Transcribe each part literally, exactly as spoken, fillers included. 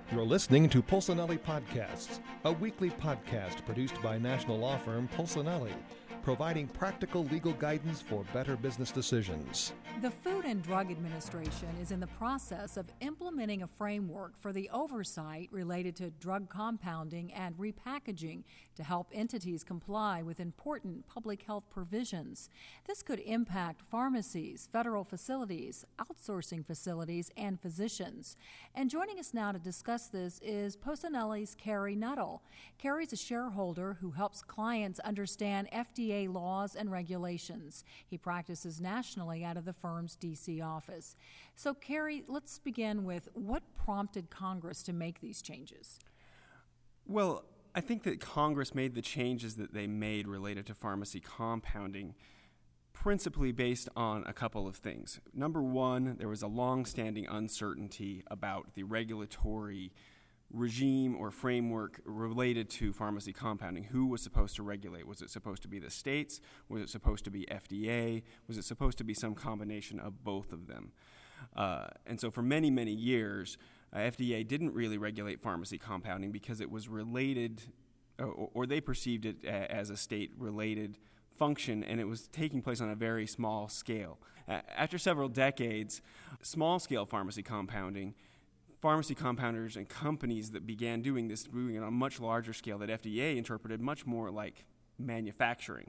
You're listening to Polsinelli Podcasts, a weekly podcast produced by national law firm Polsinelli, providing practical legal guidance for better business decisions. The Food and Drug Administration is in the process of implementing a framework for the oversight related to drug compounding and repackaging to help entities comply with important public health provisions. This could impact pharmacies, federal facilities, outsourcing facilities, and physicians. And joining us now to discuss this is Polsinelli's Carey Nuttall. Carey's a shareholder who helps clients understand F D A laws and regulations. He practices nationally out of the firm's D C office. So, Carey, let's begin with what prompted Congress to make these changes? Well, I think that Congress made the changes that they made related to pharmacy compounding principally based on a couple of things. Number one, there was a long-standing uncertainty about the regulatory regime or framework related to pharmacy compounding. Who was supposed to regulate? Was it supposed to be the states? Was it supposed to be F D A? Was it supposed to be some combination of both of them? Uh, and so for many, many years, uh, F D A didn't really regulate pharmacy compounding because it was related, or, or they perceived it a, as a state-related function, and it was taking place on a very small scale. Uh, after several decades, small-scale pharmacy compounding, pharmacy compounders and companies that began doing this, doing it on a much larger scale that F D A interpreted much more like manufacturing.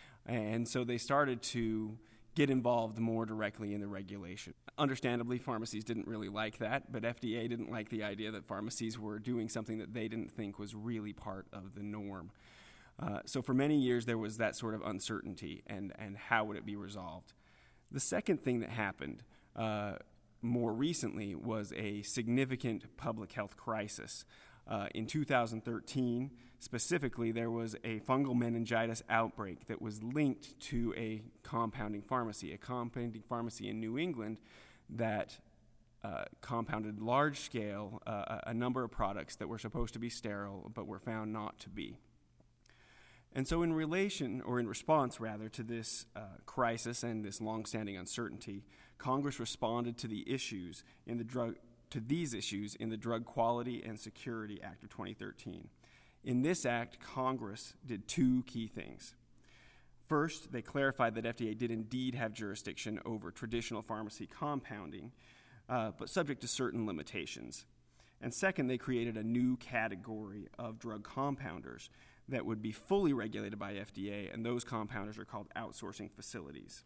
And so they started to get involved more directly in the regulation. Understandably, pharmacies didn't really like that, but F D A didn't like the idea that pharmacies were doing something that they didn't think was really part of the norm. Uh, so for many years, there was that sort of uncertainty, and, and how would it be resolved? The second thing that happened uh, more recently was a significant public health crisis. Uh, in two thousand thirteen, specifically, there was a fungal meningitis outbreak that was linked to a compounding pharmacy, a compounding pharmacy in New England that uh, compounded large-scale uh, a number of products that were supposed to be sterile but were found not to be. And so in relation, or in response rather, to this uh, crisis and this long-standing uncertainty, Congress responded to the issues in the drug to these issues in the Drug Quality and Security Act of twenty thirteen. In this act, Congress did two key things. First, they clarified that F D A did indeed have jurisdiction over traditional pharmacy compounding, uh, but subject to certain limitations. And second, they created a new category of drug compounders that would be fully regulated by F D A, and those compounders are called outsourcing facilities.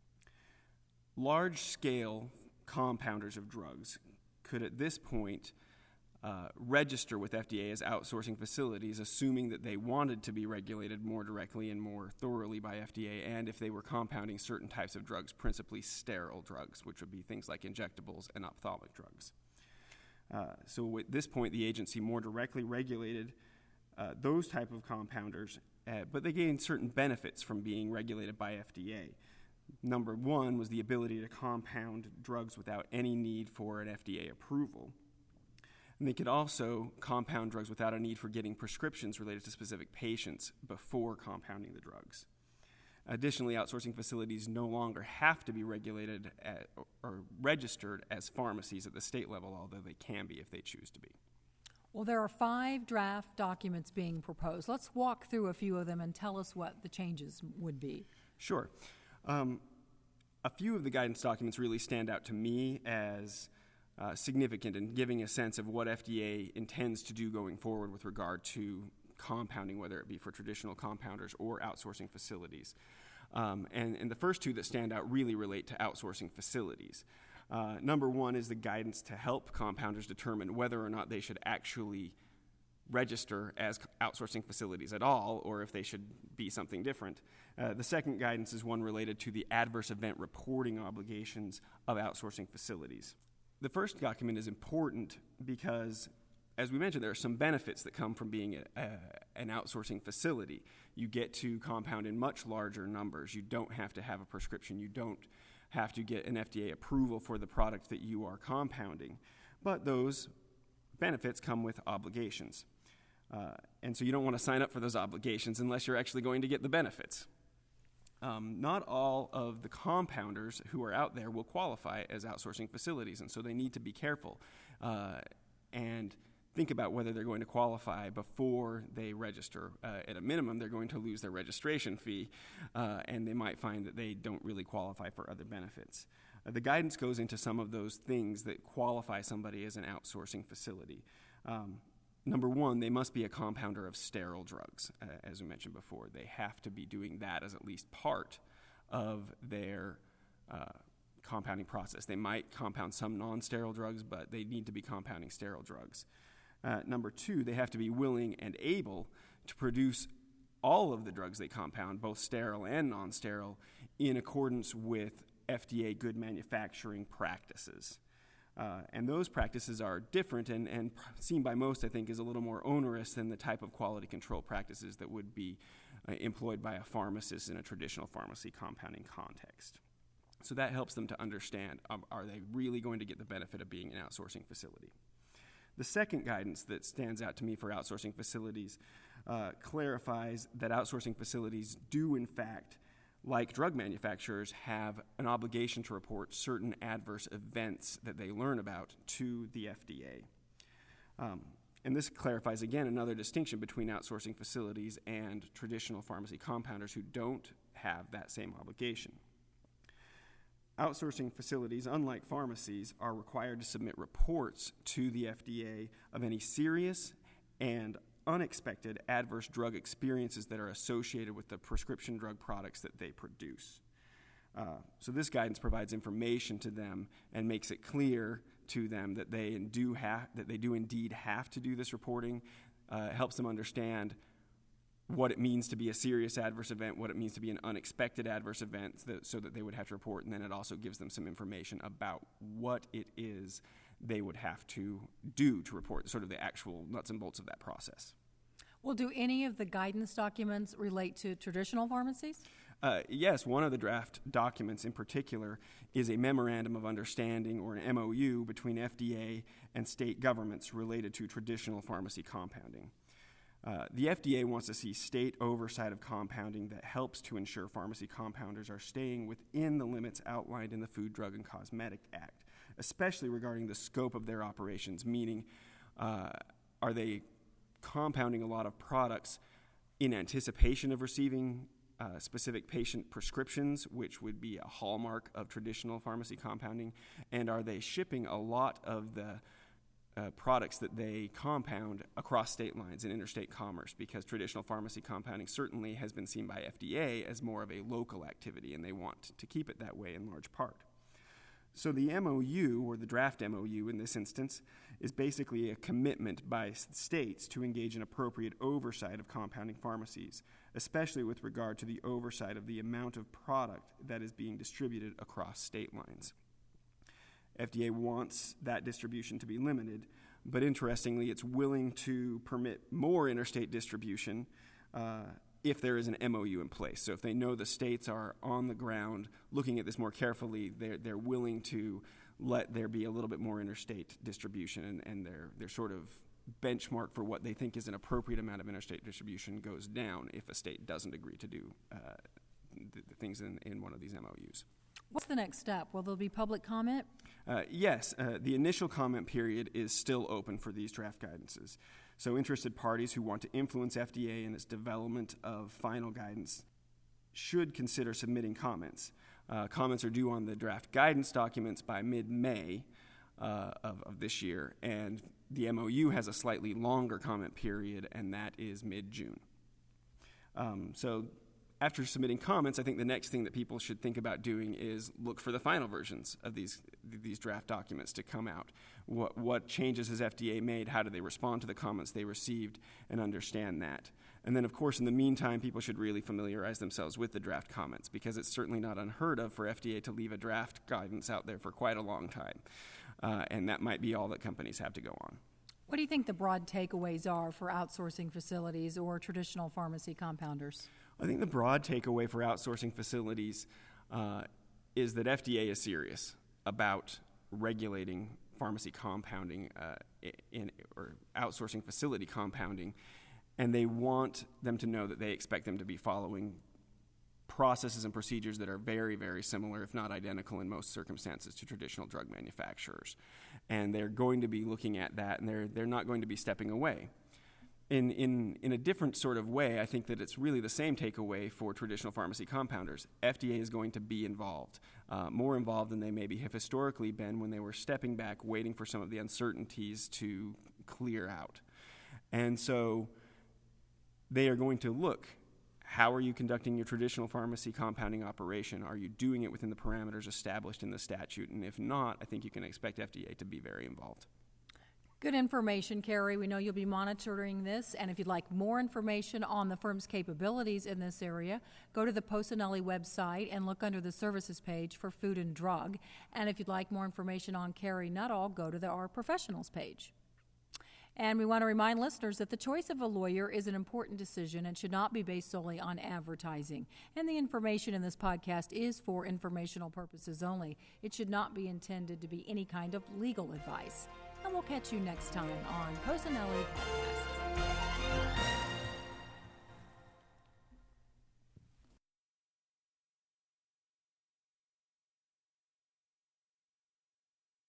Large-scale compounders of drugs could at this point uh, register with F D A as outsourcing facilities, assuming that they wanted to be regulated more directly and more thoroughly by F D A, and if they were compounding certain types of drugs, principally sterile drugs, which would be things like injectables and ophthalmic drugs. Uh, so at this point, the agency more directly regulated Uh, those type of compounders, uh, but they gained certain benefits from being regulated by F D A. Number one was the ability to compound drugs without any need for an F D A approval. And they could also compound drugs without a need for getting prescriptions related to specific patients before compounding the drugs. Additionally, outsourcing facilities no longer have to be regulated at, or, or registered as pharmacies at the state level, although they can be if they choose to be. Well, there are five draft documents being proposed. Let's walk through a few of them and tell us what the changes would be. Sure. Um, a few of the guidance documents really stand out to me as uh, significant in giving a sense of what F D A intends to do going forward with regard to compounding, whether it be for traditional compounders or outsourcing facilities. Um, and, and the first two that stand out really relate to outsourcing facilities. Uh, number one is the guidance to help compounders determine whether or not they should actually register as outsourcing facilities at all, or if they should be something different. Uh, the second guidance is one related to the adverse event reporting obligations of outsourcing facilities. The first document is important because, as we mentioned, there are some benefits that come from being a, a, an outsourcing facility. You get to compound in much larger numbers. You don't have to have a prescription. You don't have to get an F D A approval for the product that you are compounding. But those benefits come with obligations. Uh, and so you don't want to sign up for those obligations unless you're actually going to get the benefits. Um, not all of the compounders who are out there will qualify as outsourcing facilities, and so they need to be careful. Uh, and think about whether they're going to qualify before they register. Uh, at a minimum, they're going to lose their registration fee, uh, and they might find that they don't really qualify for other benefits. Uh, the guidance goes into some of those things that qualify somebody as an outsourcing facility. Um, number one, they must be a compounder of sterile drugs, uh, as we mentioned before. They have to be doing that as at least part of their uh, compounding process. They might compound some non-sterile drugs, but they need to be compounding sterile drugs. Uh, number two, they have to be willing and able to produce all of the drugs they compound, both sterile and non-sterile, in accordance with F D A good manufacturing practices. Uh, and those practices are different and, and seen by most, I think, as a little more onerous than the type of quality control practices that would be uh, employed by a pharmacist in a traditional pharmacy compounding context. So that helps them to understand, um, are they really going to get the benefit of being an outsourcing facility? The second guidance that stands out to me for outsourcing facilities uh, clarifies that outsourcing facilities do, in fact, like drug manufacturers, have an obligation to report certain adverse events that they learn about to the F D A. Um, and this clarifies, again, another distinction between outsourcing facilities and traditional pharmacy compounders who don't have that same obligation. Outsourcing facilities, unlike pharmacies, are required to submit reports to the F D A of any serious and unexpected adverse drug experiences that are associated with the prescription drug products that they produce. Uh, so this guidance provides information to them and makes it clear to them that they do have that they do indeed have to do this reporting. Uh, it helps them understand what it means to be a serious adverse event, what it means to be an unexpected adverse event, that, so that they would have to report, and then it also gives them some information about what it is they would have to do to report, sort of the actual nuts and bolts of that process. Well, do any of the guidance documents relate to traditional pharmacies? Uh, yes, one of the draft documents in particular is a Memorandum of Understanding, or an M O U, between F D A and state governments related to traditional pharmacy compounding. Uh, the F D A wants to see state oversight of compounding that helps to ensure pharmacy compounders are staying within the limits outlined in the Food, Drug, and Cosmetic Act, especially regarding the scope of their operations, meaning uh, are they compounding a lot of products in anticipation of receiving uh, specific patient prescriptions, which would be a hallmark of traditional pharmacy compounding, and are they shipping a lot of the Uh, products that they compound across state lines in interstate commerce, because traditional pharmacy compounding certainly has been seen by F D A as more of a local activity, and they want to keep it that way in large part. So the M O U, or the draft M O U in this instance, is basically a commitment by states to engage in appropriate oversight of compounding pharmacies, especially with regard to the oversight of the amount of product that is being distributed across state lines. F D A wants that distribution to be limited, but interestingly, it's willing to permit more interstate distribution uh, if there is an M O U in place. So if they know the states are on the ground looking at this more carefully, they're, they're willing to let there be a little bit more interstate distribution, and, and their, their sort of benchmark for what they think is an appropriate amount of interstate distribution goes down if a state doesn't agree to do uh, the, the things in, in one of these M O Us. What's the next step? Will there be public comment? Uh, yes, uh, the initial comment period is still open for these draft guidances. So interested parties who want to influence F D A in its development of final guidance should consider submitting comments. Uh, comments are due on the draft guidance documents by mid-May uh, of, of this year, and the M O U has a slightly longer comment period, and that is mid-June. Um, so after submitting comments, I think the next thing that people should think about doing is look for the final versions of these these draft documents to come out. What, what changes has F D A made? How do they respond to the comments they received, and understand that? And then, of course, in the meantime, people should really familiarize themselves with the draft comments, because it's certainly not unheard of for F D A to leave a draft guidance out there for quite a long time. Uh, and that might be all that companies have to go on. What do you think the broad takeaways are for outsourcing facilities or traditional pharmacy compounders? I think the broad takeaway for outsourcing facilities uh, is that F D A is serious about regulating pharmacy compounding uh, in, or outsourcing facility compounding, and they want them to know that they expect them to be following processes and procedures that are very, very similar, if not identical in most circumstances, to traditional drug manufacturers. And they're going to be looking at that, and they're, they're not going to be stepping away. In, in, in a different sort of way, I think that it's really the same takeaway for traditional pharmacy compounders. F D A is going to be involved, uh, more involved than they maybe have historically been when they were stepping back, waiting for some of the uncertainties to clear out. And so they are going to look, how are you conducting your traditional pharmacy compounding operation? Are you doing it within the parameters established in the statute? And if not, I think you can expect F D A to be very involved. Good information, Carrie. We know you'll be monitoring this, and if you'd like more information on the firm's capabilities in this area, go to the Posanelli website and look under the services page for food and drug. And if you'd like more information on Carrie Nuttall, go to the Our Professionals page. And we want to remind listeners that the choice of a lawyer is an important decision and should not be based solely on advertising. And the information in this podcast is for informational purposes only. It should not be intended to be any kind of legal advice. And we'll catch you next time on Posanelli Podcast.